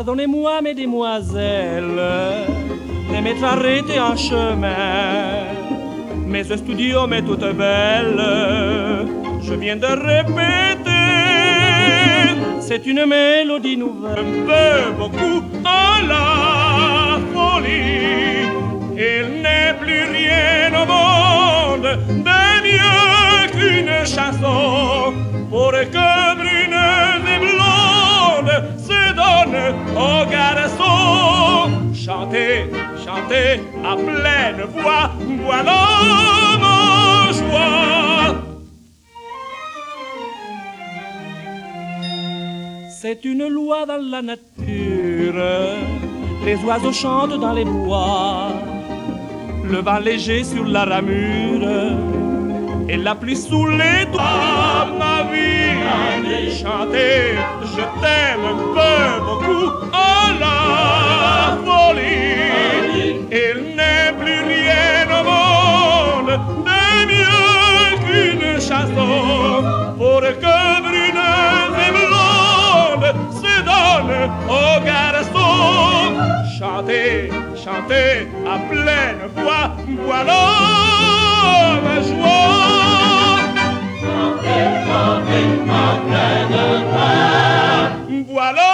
Pardonnez-moi, mesdemoiselles, de m'être arrêtée en chemin. Mais ce studio m'est toute belle, je viens de répéter. C'est une mélodie nouvelle, un peu beaucoup à la folie. Il n'est plus rien au monde de mieux qu'une chanson pour que bruneuse et blonde se donnent aux garçons. Chantez, chantez à pleine voix, voilà ma joie. C'est une loi dans la nature, les oiseaux chantent dans les bois, le vent léger sur la ramure et la pluie sous les toits. Ma vie, chantez, je t'aime un peu beaucoup à la folie. Il n'est plus rien au monde de mieux qu'une chanson pour que bruneuse et blonde se donnent aux garçons. Chantez, chantez à pleine voix, voilà ma joie. Chantez, chantez à pleine voix, voilà